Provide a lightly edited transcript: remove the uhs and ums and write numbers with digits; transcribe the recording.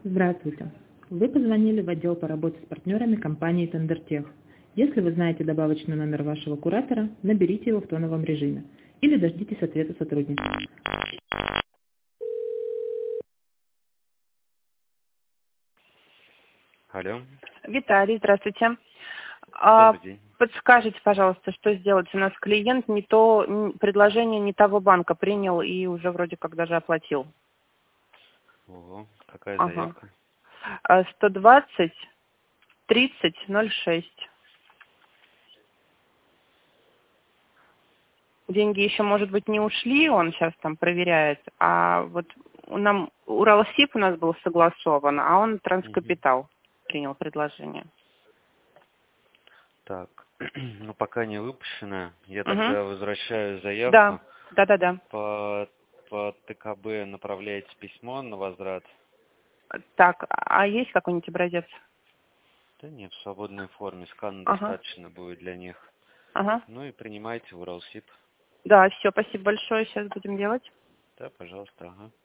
Здравствуйте. Вы позвонили в отдел по работе с партнерами компании Тендертех. Если вы знаете добавочный номер вашего куратора, наберите его в тоновом режиме или дождитесь ответа сотрудника. Алло, Виталий, здравствуйте. добрый день. Подскажите, пожалуйста, что сделать? У нас клиент предложение не того банка принял и уже вроде как даже оплатил. Ого, какая Ага. заявка? 120 30 06. Деньги еще, может быть, не ушли, он сейчас там проверяет, а вот Уралсиб у нас был согласован, а он Транскапитал принял предложение. Так, ну пока не выпущено. Я Угу. тогда возвращаю заявку. Да. По ТКБ направляете письмо на возврат. Так, а есть какой-нибудь образец? Да нет, в свободной форме. Скана Ага. достаточно будет для них. Ага. Ну и принимайте в Уралсиб. Да, все, спасибо большое, сейчас будем делать. Да, пожалуйста, ага.